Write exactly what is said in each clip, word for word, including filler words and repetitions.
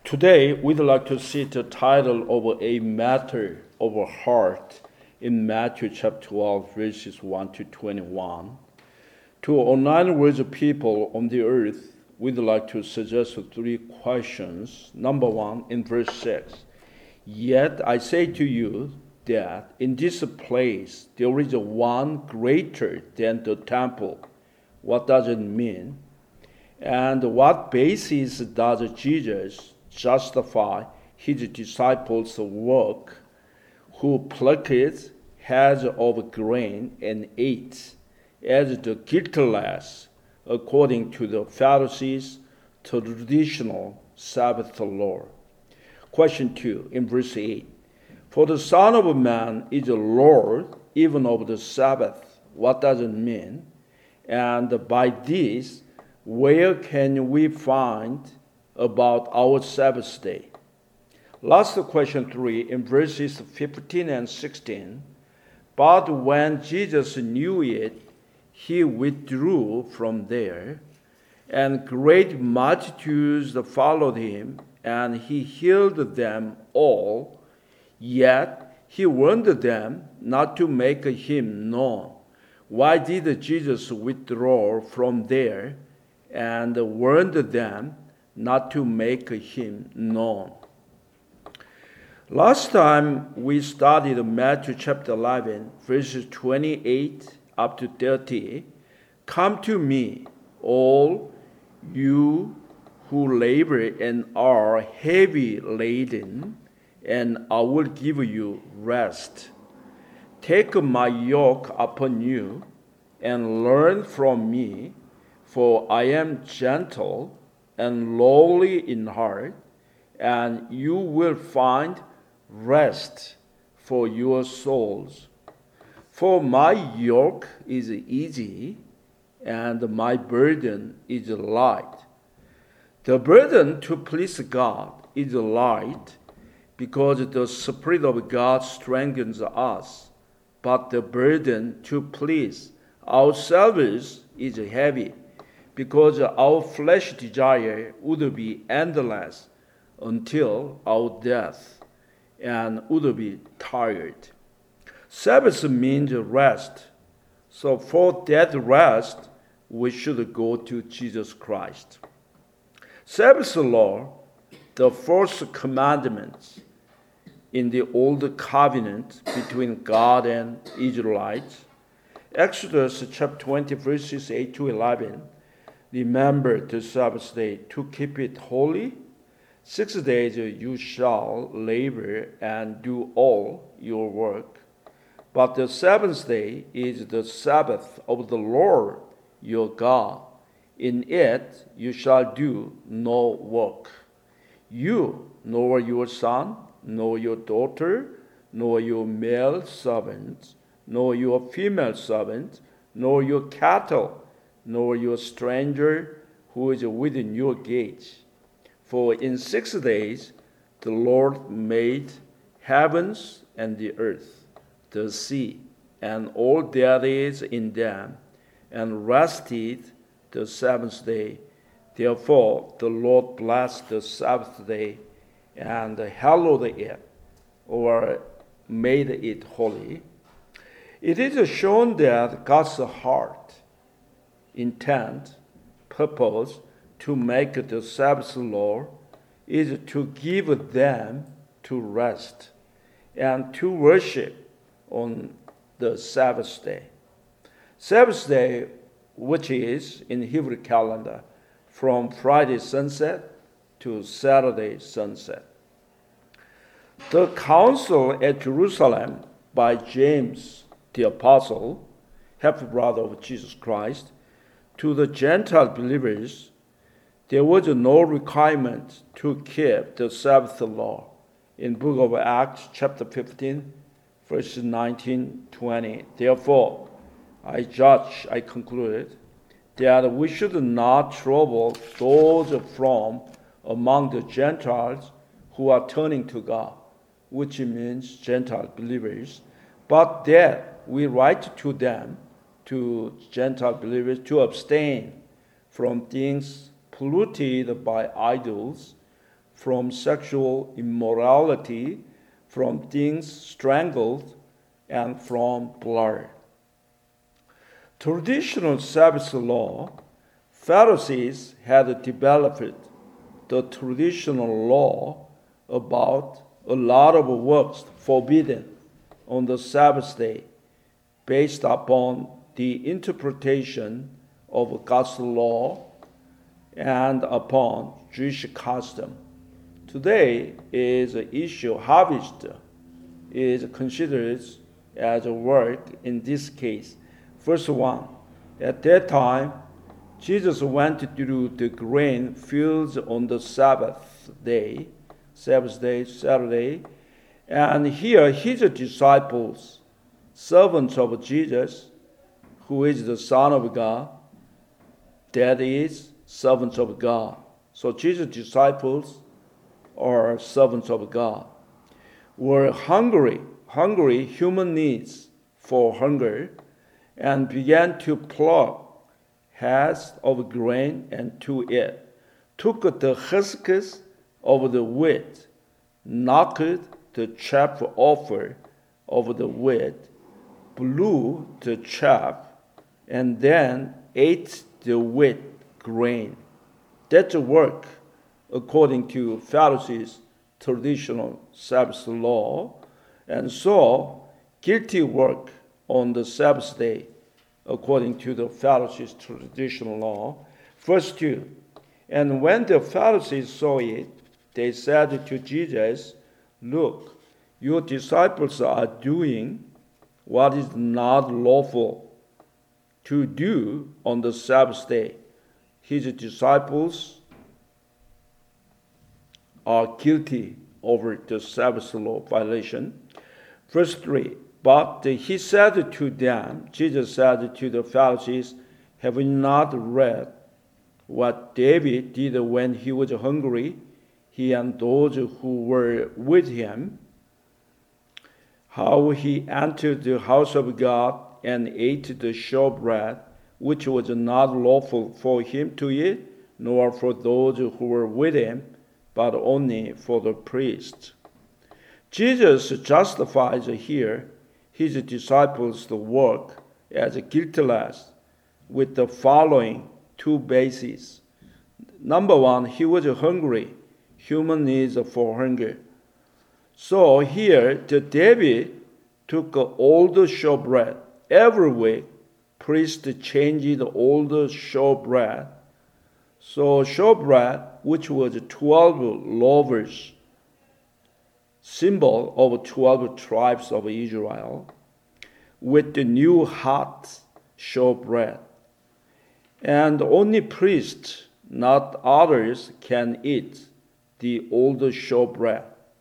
Today, we'd like to see the title of a matter of a heart in Matthew chapter twelve, verses one to twenty-one. To online words of people on the earth, we'd like to suggest three questions. Number one, in verse six, yet I say to you that in this place there is one greater than the temple. What does it mean? And what basis does Jesus justify his disciples' work, who plucked heads of grain and ate as the guiltless, according to the Pharisees' traditional Sabbath law? Question two, in verse eight. For the Son of Man is the Lord even of the Sabbath. What does it mean? And by this, where can we find about our Sabbath day? Last question three, in verses fifteen and sixteen. But when Jesus knew it, he withdrew from there, and great multitudes followed him, and he healed them all. Yet he warned them not to make him known. Why did Jesus withdraw from there and warned them not to make him known? Last time we studied Matthew chapter eleven, verses twenty-eight up to thirty. Come to me, all you who labor and are heavy laden, and I will give you rest. Take my yoke upon you and learn from me, for I am gentle and lowly in heart, and you will find rest for your souls. For my yoke is easy and my burden is light. The burden to please God is light because the Spirit of God strengthens us, but the burden to please ourselves is heavy because our flesh desire would be endless until our death and would be tired. Sabbath means rest. So for that rest, we should go to Jesus Christ. Sabbath law, the first commandment in the old covenant between God and Israelites. Exodus chapter twenty, verses eight to eleven. Remember the Sabbath day to keep it holy. Six days you shall labor and do all your work. But the seventh day is the Sabbath of the Lord your God. In it you shall do no work. You, nor your son, nor your daughter, nor your male servant, nor your female servant, nor your cattle, nor your stranger who is within your gates. For in six days the Lord made heavens and the earth, the sea, and all that is in them, and rested the seventh day. Therefore the Lord blessed the Sabbath day and hallowed it, or made it holy. It is shown that God's heart, intent, purpose to make the Sabbath law is to give them to rest and to worship on the Sabbath day. Sabbath day, which is in Hebrew calendar from Friday sunset to Saturday sunset. The council at Jerusalem by James the apostle, half-brother of Jesus Christ, to the Gentile believers, there was no requirement to keep the Sabbath law. In book of Acts, chapter fifteen, verses nineteen, twenty. Therefore, I judge, I concluded, that we should not trouble those from among the Gentiles who are turning to God, which means Gentile believers, but that we write to them, to Gentile believers, to abstain from things polluted by idols, from sexual immorality, from things strangled, and from blood. Traditional Sabbath law, Pharisees had developed the traditional law about a lot of works forbidden on the Sabbath day based upon the interpretation of God's law and upon Jewish custom. Today is an issue harvest is considered as a work in this case. First one, at that time, Jesus went through the grain fields on the Sabbath day, Sabbath day, Saturday, and here his disciples, servants of Jesus, who is the Son of God, that is, servants of God. So Jesus' disciples are servants of God, were hungry, hungry human needs for hunger, and began to pluck heads of grain and to eat, took the husks of the wheat, knocked the chaff off of the wheat, blew the chaff, and then ate the wheat grain. That's a work according to Pharisees' traditional Sabbath law, and so guilty work on the Sabbath day according to the Pharisees' traditional law. Verse two, and when the Pharisees saw it, they said to Jesus, look, your disciples are doing what is not lawful to do on the Sabbath day. His disciples are guilty over the Sabbath law violation. Verse three, but he said to them, Jesus said to the Pharisees, have you not read what David did when he was hungry, he and those who were with him, how he entered the house of God and ate the showbread, which was not lawful for him to eat, nor for those who were with him, but only for the priests. Jesus justifies here his disciples' work as guiltless with the following two bases. Number one, he was hungry, human needs for hunger. So here, the David took old showbread. Every week, priest changed the old showbread. So showbread, which was twelve loaves, symbol of twelve tribes of Israel, with the new hot showbread. And only priests, not others, can eat the old showbread.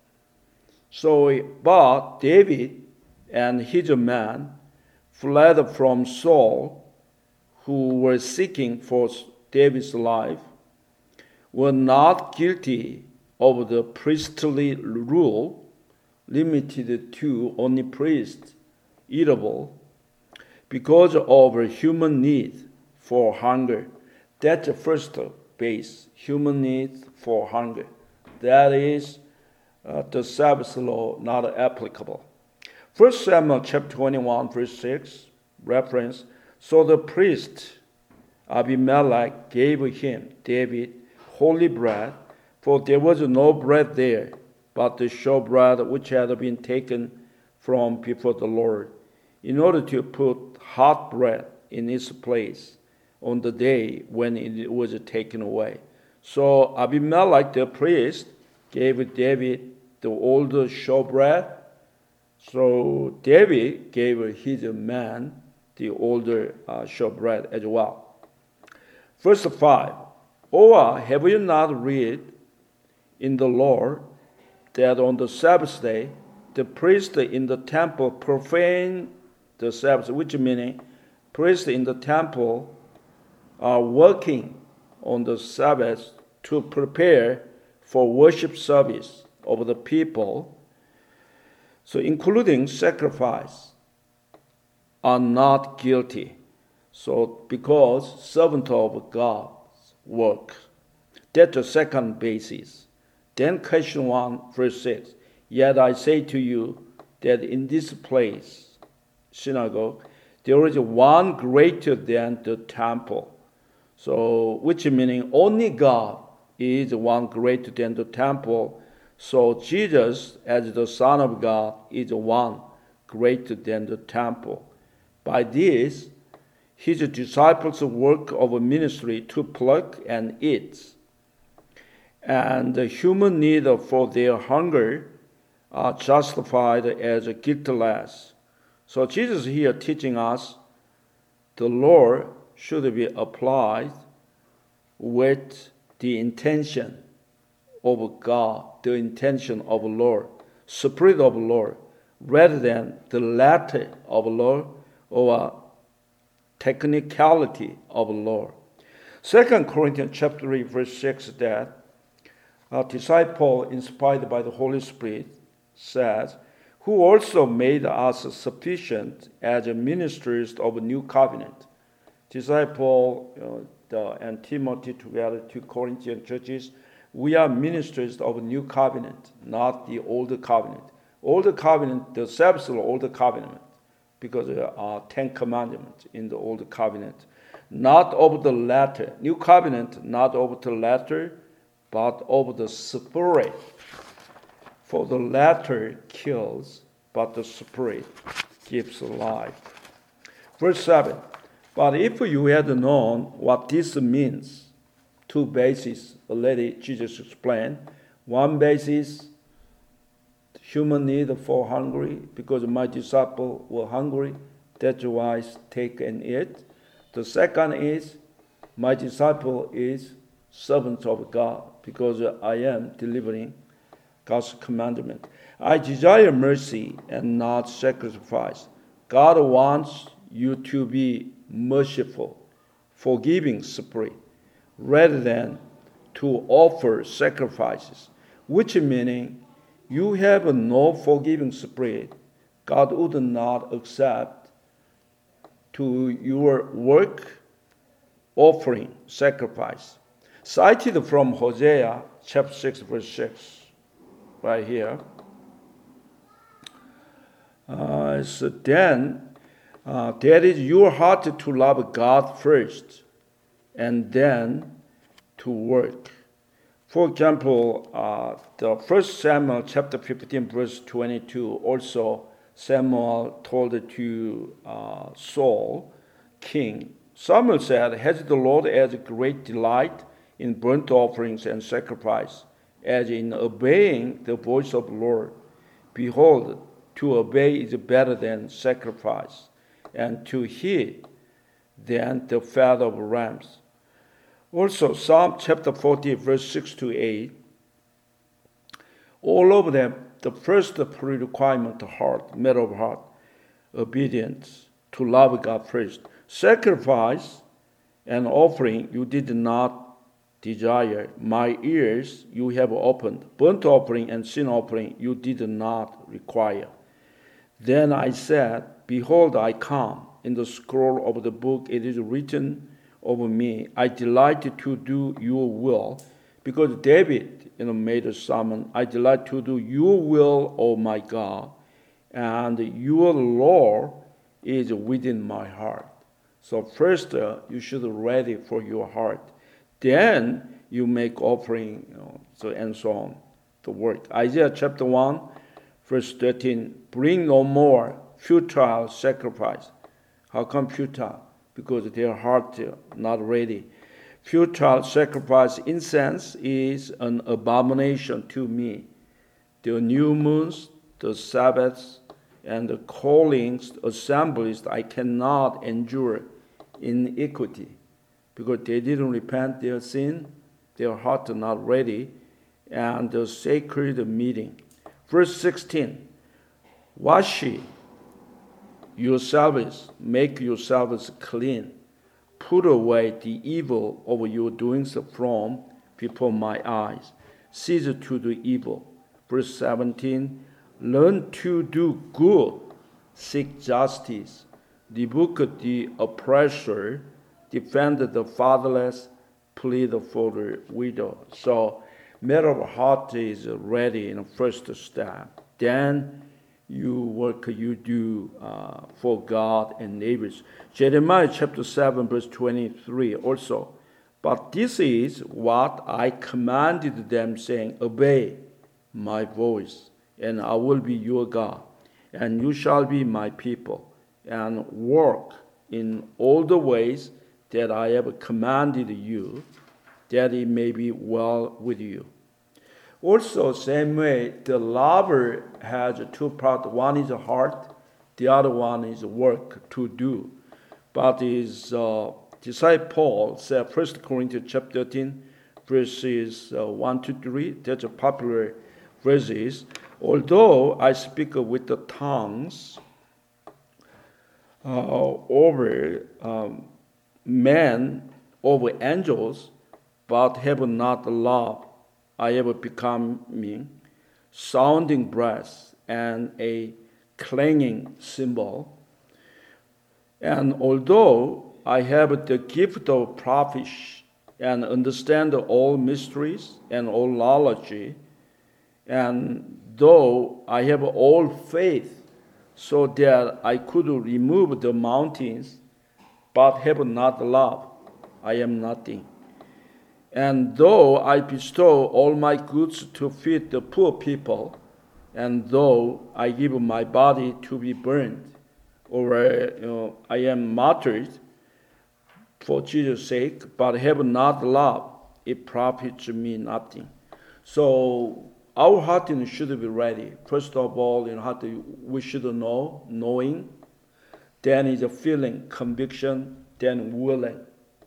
So, but David and his men fled from Saul, who were seeking for David's life, were not guilty of the priestly rule limited to only priests eatable because of human need for hunger. That's the first base, human need for hunger. That is uh, the Sabbath law not applicable. First Samuel chapter twenty-one, verse six, reference, so the priest Abimelech gave him, David, holy bread, for there was no bread there, but the showbread which had been taken from before the Lord, in order to put hot bread in its place on the day when it was taken away. So Abimelech the priest gave David the old showbread. So David gave his man the older uh, showbread as well. Verse five, or have you not read in the law that on the Sabbath day, the priest in the temple profane the Sabbath, which meaning priests in the temple are working on the Sabbath to prepare for worship service of the people, so including sacrifice, are not guilty. So because servant of God's work, that's the second basis. Then question one, verse six. Yet I say to you that in this place, synagogue, there is one greater than the temple. So, which meaning only God is one greater than the temple. So Jesus, as the Son of God, is one greater than the temple. By this, his disciples' work of ministry to pluck and eat, and the human need for their hunger are justified as guiltless. So Jesus here teaching us the law should be applied with the intention of God, the intention of the Lord, spirit of the Lord, rather than the letter of the Lord or technicality of the Lord. Second Corinthians chapter three, verse six, that a disciple inspired by the Holy Spirit says, who also made us sufficient as ministers of a new covenant. Disciple you know, the, and Timothy together, two Corinthian churches, we are ministers of a new covenant, not the old covenant. Old covenant, the Sabbath law, old covenant, because there are Ten Commandments in the old covenant. Not of the letter. New covenant, not of the letter, but of the spirit. For the letter kills, but the spirit gives life. Verse seven. But if you had known what this means, two bases already Jesus explained. One basis, human need for hungry, because my disciples were hungry, that's why I take and eat. The second is, my disciple is servant of God, because I am delivering God's commandment. I desire mercy and not sacrifice. God wants you to be merciful, forgiving spirit, rather than to offer sacrifices, which meaning you have no forgiving spirit, God would not accept to your work offering sacrifice. Cited from Hosea chapter six, verse six, right here. Uh, so then, uh, that is your heart to love God first, and then to work. For example, uh, the First Samuel chapter fifteen, verse twenty-two, also Samuel told to uh, Saul, king, Samuel said, has the Lord as great delight in burnt offerings and sacrifice, as in obeying the voice of the Lord? Behold, to obey is better than sacrifice, and to heed than the fat of rams. Also, Psalm chapter forty, verse six to eight, all of them, the first prerequirement, heart, matter of heart, obedience, to love God first. Sacrifice and offering you did not desire. My ears you have opened. Burnt offering and sin offering you did not require. Then I said, behold, I come. In the scroll of the book it is written over me, I delight to do your will. Because David you know, made a sermon, I delight to do your will, O my God, and your law is within my heart. So first uh, you should be ready for your heart. Then you make offering, you know, so and so on, the work. Isaiah chapter one, verse thirteen, bring no more futile sacrifice. How come futile? Because their heart is not ready. Futile sacrifice, incense, is an abomination to me. The new moons, the Sabbaths, and the callings, assemblies, I cannot endure iniquity. Because they didn't repent their sin, their heart is not ready, and the sacred meeting. Verse sixteen, wash ye yourselves, make yourselves clean. Put away the evil of your doings from before my eyes. Cease to do evil. Verse seventeen, learn to do good, seek justice, rebuke the oppressor, defend the fatherless, plead for the widow. So matter of heart is ready in the first step. Then you work you do uh, for God and neighbors. Jeremiah chapter seven verse twenty-three also. But this is what I commanded them, saying, obey my voice, and I will be your God, and you shall be my people, and work in all the ways that I have commanded you, that it may be well with you. Also, same way, the lover has two parts. One is heart, the other one is work to do. But his uh, disciple Paul said, First Corinthians chapter thirteen, verses uh, one to three, that's a popular verses. Although I speak with the tongues uh, over um, men, over angels, but have not love, I have become me, sounding brass and a clanging cymbal. And although I have the gift of prophecy and understand all mysteries and all knowledge, and though I have all faith so that I could remove the mountains, but have not love, I am nothing. And though I bestow all my goods to feed the poor people, and though I give my body to be burned, or you know, I am martyred for Jesus' sake, but have not love, it profits me nothing. So our heart should be ready. First of all, you know, how to, we should know, knowing. Then is a feeling, conviction. Then willing.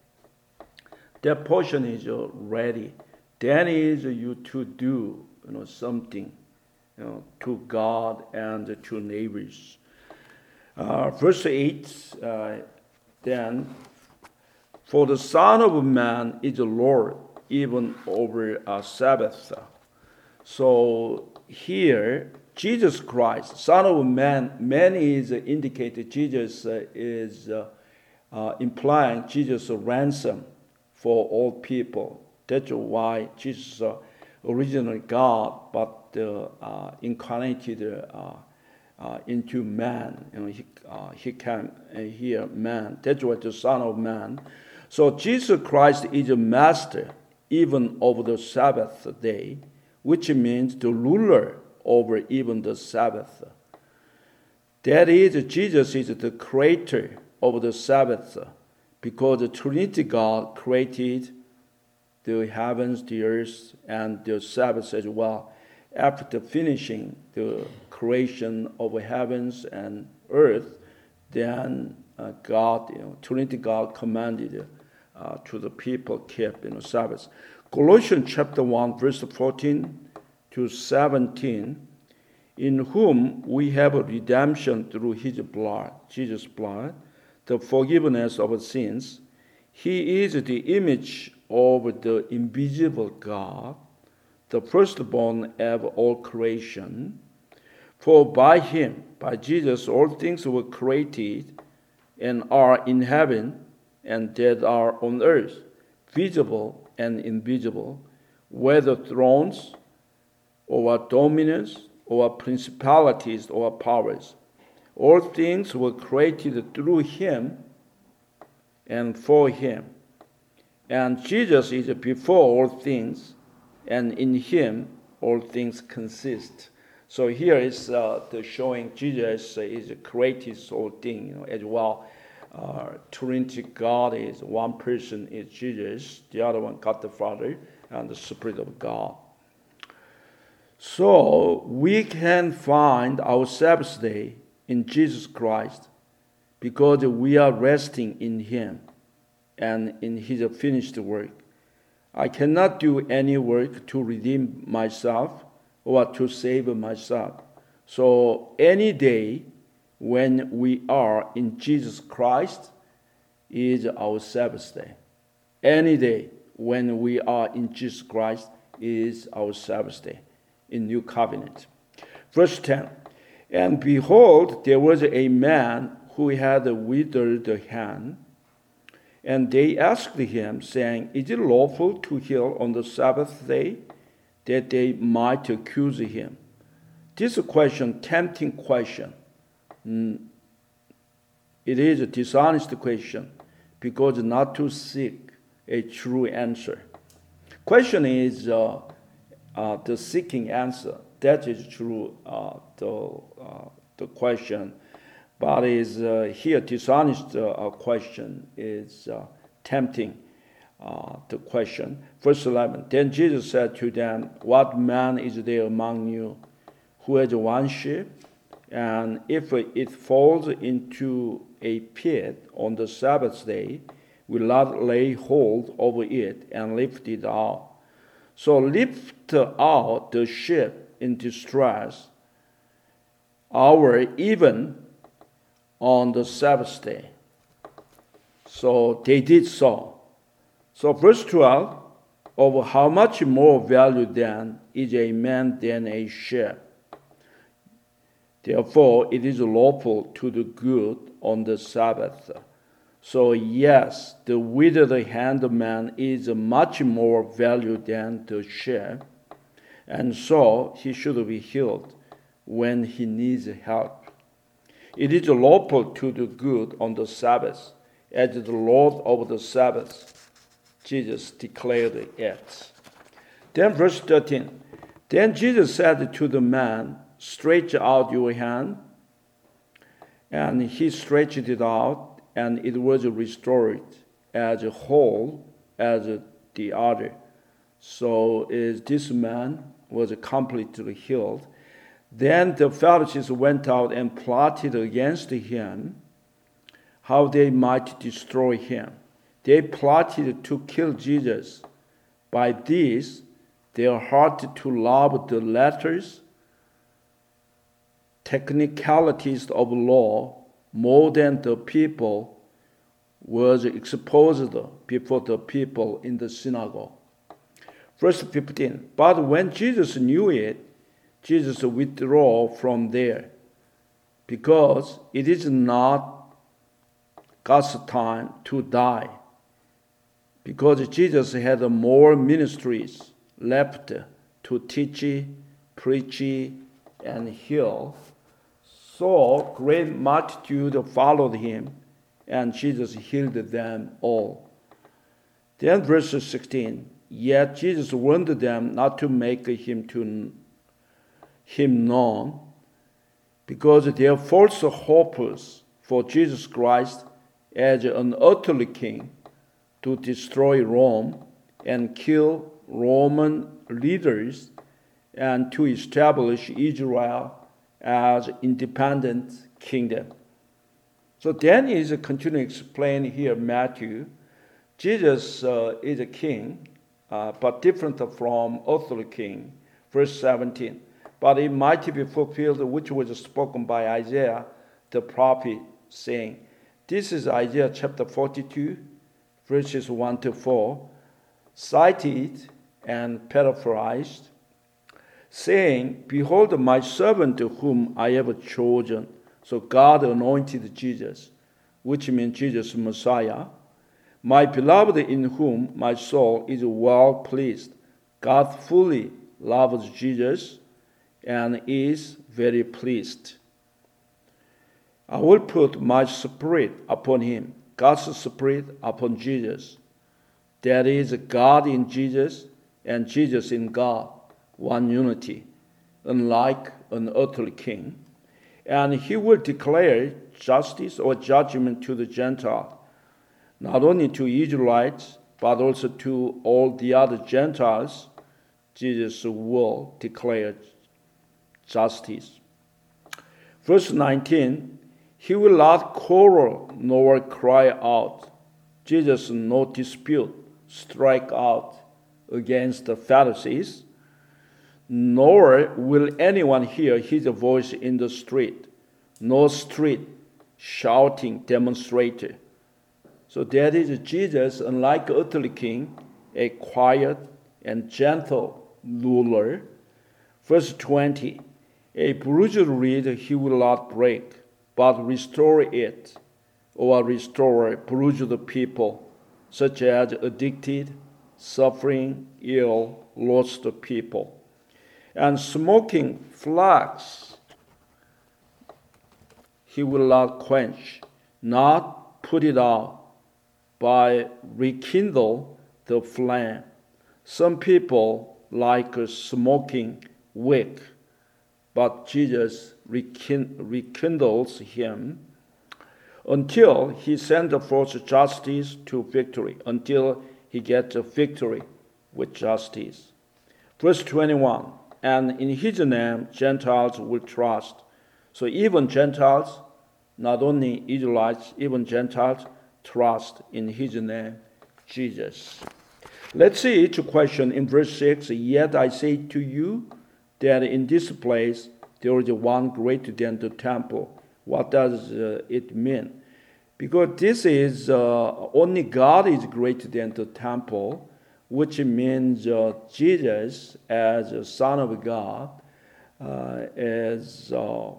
That portion is ready. Then is you to do, you know, something, you know, to God and to neighbors. Uh, verse eight. Uh, then, for the Son of Man is the Lord, even over a Sabbath. So here, Jesus Christ, Son of Man, man is indicated. Jesus uh, is uh, uh, implying Jesus' ransom for all people. That's why Jesus, uh, originally God, but uh, uh, incarnated uh, uh, into man. You know, he uh, he came uh, here, man. That's why the Son of Man. So Jesus Christ is a master, even over the Sabbath day, which means the ruler over even the Sabbath. That is, Jesus is the creator of the Sabbath, because the Trinity God created the heavens, the earth, and the Sabbath as well. After finishing the creation of heavens and earth, then uh, God, you know, Trinity God commanded uh, to the people keep you know, Sabbath. Colossians chapter one, verse fourteen to seventeen, in whom we have a redemption through his blood, Jesus' blood, the forgiveness of sins. He is the image of the invisible God, the firstborn of all creation. For by him, by Jesus, all things were created and are in heaven and that are on earth, visible and invisible, whether thrones or dominions or principalities or powers. All things were created through him and for him. And Jesus is before all things, and in him all things consist. So here is uh, the showing Jesus is the greatest all thing, you know, as well. Uh, Trinity God is one person is Jesus, the other one God the Father, and the Spirit of God. So we can find our Sabbath day in Jesus Christ because we are resting in him and in his finished work. I cannot do any work to redeem myself or to save myself. So any day when we are in Jesus Christ is our Sabbath day. Any day when we are in Jesus Christ is our Sabbath day in New Covenant. Verse ten, and behold, there was a man who had a withered hand, and they asked him, saying, is it lawful to heal on the Sabbath day? that they might accuse him. This question, tempting question, it is a dishonest question because not to seek a true answer. Question is uh, uh, the seeking answer. That is true, uh, the, uh, the question. But is uh, here dishonest uh, question is uh, tempting uh, the question. Verse eleven, then Jesus said to them, what man is there among you who has one sheep, and if it falls into a pit on the Sabbath day, will not lay hold over it and lift it out? So lift out the sheep in distress, hour even on the Sabbath day. So they did so. So verse twelve, of how much more value then is a man than a sheep? Therefore it is lawful to do good on the Sabbath. So yes, the withered hand man is much more valued than the sheep, and so he should be healed when he needs help. It is lawful to do good on the Sabbath, as the Lord of the Sabbath, Jesus declared it. Then verse thirteen, then Jesus said to the man, stretch out your hand. And he stretched it out, and it was restored as whole as the other. So is this man was completely healed. Then the Pharisees went out and plotted against him, how they might destroy him. They plotted to kill Jesus. By this, their heart to love the letters, technicalities of law more than the people was exposed before the people in the synagogue. Verse fifteen, but when Jesus knew it, Jesus withdrew from there, because it is not God's time to die, because Jesus had more ministries left to teach, preach, and heal. So great multitude followed him, and Jesus healed them all. Then verse sixteen, yet Jesus warned them not to make him to him known, because they are false hopes for Jesus Christ as an earthly king to destroy Rome and kill Roman leaders and to establish Israel as independent kingdom. So then is continuing to explain here Matthew. Jesus uh, is a king, uh, but different from earthly king. Verse seventeen. But it might be fulfilled which was spoken by Isaiah the prophet, saying, this is Isaiah chapter forty-two, verses one to four, cited and paraphrased, saying, behold my servant whom I have chosen. So God anointed Jesus, which means Jesus Messiah, my beloved in whom my soul is well pleased. God fully loves Jesus and is very pleased. I will put my spirit upon him, God's spirit upon Jesus. That is God in Jesus and Jesus in God, one unity, unlike an earthly king. And he will declare justice or judgment to the Gentiles, not only to Israelites, but also to all the other Gentiles. Jesus will declare justice. Verse nineteen, he will not quarrel nor cry out. Jesus, no dispute, strike out against the Pharisees, nor will anyone hear his voice in the street, no street shouting demonstrator. So that is Jesus, unlike earthly king, a quiet and gentle ruler. Verse twenty, a bruised reed he will not break, but restore it, or restore bruised people, such as addicted, suffering, ill, lost people. And smoking flax he will not quench, not put it out, by rekindle the flame. Some people like a smoking wick, but Jesus rekindles him until he sends forth justice to victory, until he gets a victory with justice. Verse twenty-one, and in his name Gentiles will trust. So even Gentiles, not only Israelites, even Gentiles trust in his name, Jesus. Let's see each question in verse six. Yet I say to you that in this place there is one greater than the temple. What does uh, it mean? Because this is, uh, only God is greater than the temple, which means uh, Jesus as a Son of God uh, is, uh,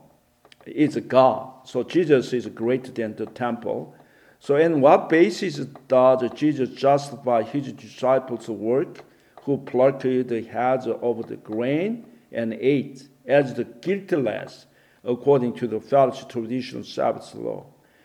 is God. So Jesus is greater than the temple. So on what basis does Jesus justify his disciples' work, who plucked the heads of the grain and ate as the guiltless, according to the fellowship tradition of Sabbath law?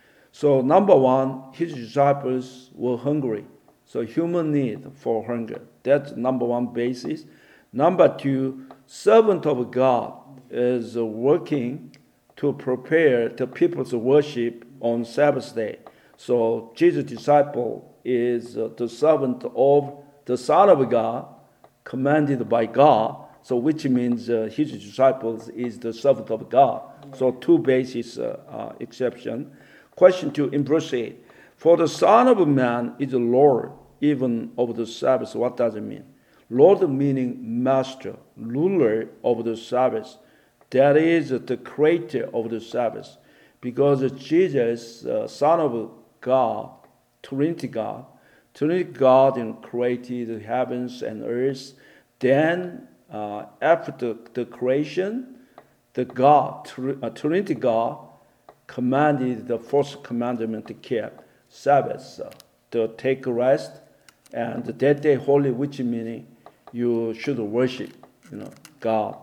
So number one, his disciples were hungry. So human need for hunger. That's number one basis. Number two, servant of God is working to prepare the people's worship on Sabbath day. So Jesus' disciple is the servant of the Son of God, commanded by God. So which means uh, his disciples is the servant of God. So two basis uh, uh, exception. Question two in verse eight. For the Son of Man is the Lord, even of the Sabbath. What does it mean? Lord meaning master, ruler of the Sabbath. That is the creator of the Sabbath. Because Jesus, uh, Son of God, Trinity God, Trinity God and created the heavens and earth. Then uh, after the, the creation, the God, uh, Trinity God, commanded the first commandment to keep Sabbath, uh, to take rest, and that day holy, which meaning you should worship, you know, God.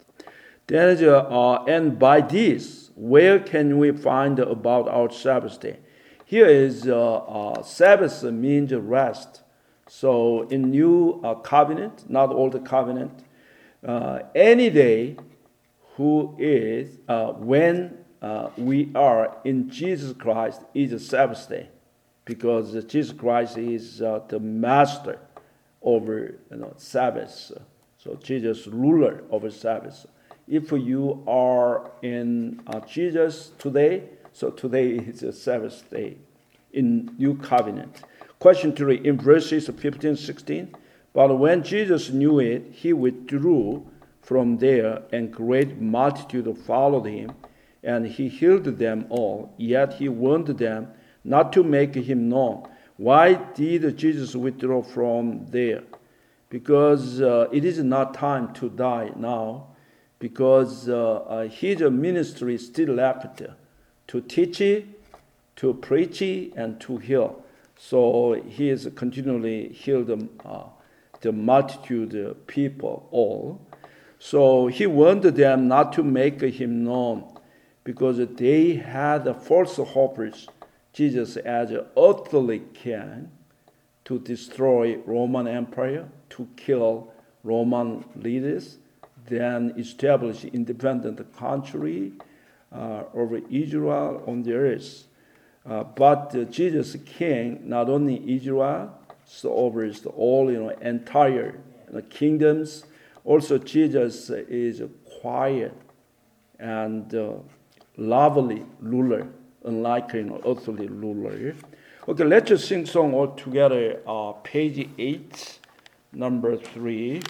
Then, uh, and by this, where can we find about our Sabbath day? Here is uh, uh, Sabbath means rest. So in New uh, Covenant, not Old Covenant, uh, any day who is uh, when uh, we are in Jesus Christ is a Sabbath day, because Jesus Christ is uh, the master over, you know, Sabbath. So Jesus ruler over Sabbath. If you are in uh, Jesus today, so today is a Sabbath day in New Covenant. Question three, in verses fifteen, sixteen. But when Jesus knew it, he withdrew from there, and great multitude followed him, and he healed them all. Yet he warned them not to make him known. Why did Jesus withdraw from there? Because uh, it is not time to die now, because uh, uh, his ministry is still left to teach, to preach, and to heal. So he is continually healed uh, the multitude of people all. So he warned them not to make him known, because they had false hopes Jesus as an earthly king to destroy Roman Empire, to kill Roman leaders, then establish independent country uh, over Israel on the earth. Uh, but uh, Jesus king not only Israel, so over all, you know, entire you know, kingdoms. Also, Jesus is a quiet and uh, lovely ruler, unlike, you know, earthly ruler. Okay, let's just sing song all together. Uh, page eight, number three.